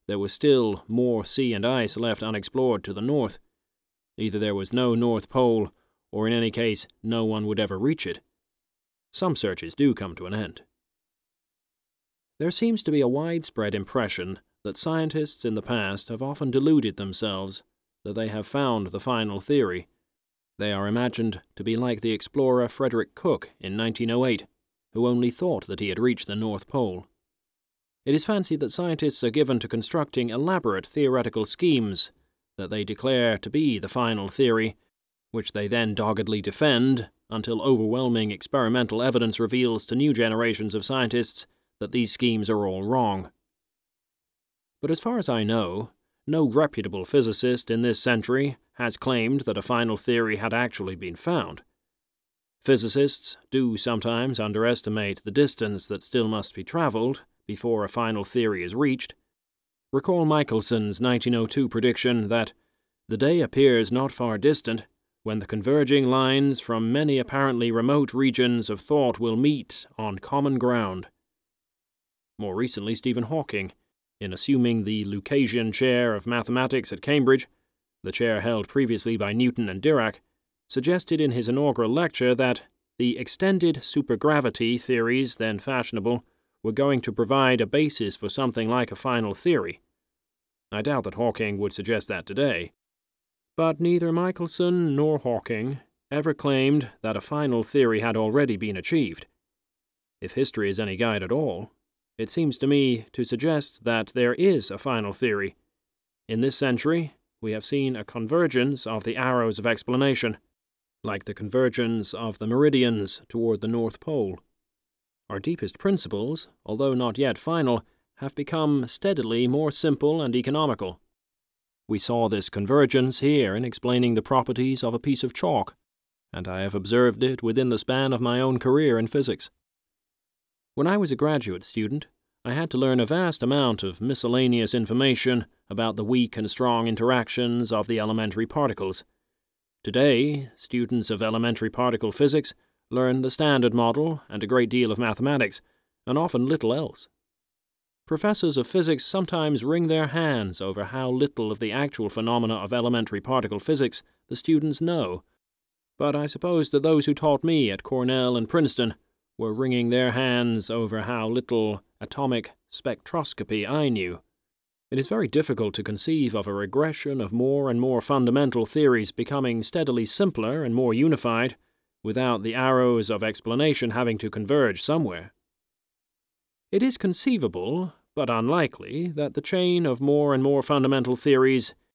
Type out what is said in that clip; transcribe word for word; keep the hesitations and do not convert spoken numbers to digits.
there was still more sea and ice left unexplored to the north. Either there was no North Pole, or in any case, no one would ever reach it. Some searches do come to an end. There seems to be a widespread impression that scientists in the past have often deluded themselves that they have found the final theory. They are imagined to be like the explorer Frederick Cook in nineteen oh eight, who only thought that he had reached the North Pole. It is fancied that scientists are given to constructing elaborate theoretical schemes that they declare to be the final theory, which they then doggedly defend until overwhelming experimental evidence reveals to new generations of scientists that these schemes are all wrong. But as far as I know, no reputable physicist in this century has claimed that a final theory had actually been found. Physicists do sometimes underestimate the distance that still must be traveled before a final theory is reached. Recall Michelson's nineteen oh two prediction that the day appears not far distant when the converging lines from many apparently remote regions of thought will meet on common ground. More recently, Stephen Hawking, in assuming the Lucasian chair of mathematics at Cambridge, the chair held previously by Newton and Dirac, suggested in his inaugural lecture that the extended supergravity theories then fashionable were going to provide a basis for something like a final theory. I doubt that Hawking would suggest that today. But neither Michelson nor Hawking ever claimed that a final theory had already been achieved. If history is any guide at all, it seems to me to suggest that there is a final theory. In this century, we have seen a convergence of the arrows of explanation, like the convergence of the meridians toward the North Pole. Our deepest principles, although not yet final, have become steadily more simple and economical. We saw this convergence here in explaining the properties of a piece of chalk, and I have observed it within the span of my own career in physics. When I was a graduate student, I had to learn a vast amount of miscellaneous information about the weak and strong interactions of the elementary particles. Today, students of elementary particle physics learn the Standard Model and a great deal of mathematics, and often little else. Professors of physics sometimes wring their hands over how little of the actual phenomena of elementary particle physics the students know, but I suppose that those who taught me at Cornell and Princeton were wringing their hands over how little atomic spectroscopy I knew. It is very difficult to conceive of a regression of more and more fundamental theories becoming steadily simpler and more unified, without the arrows of explanation having to converge somewhere. It is conceivable, but unlikely, that the chain of more and more fundamental theories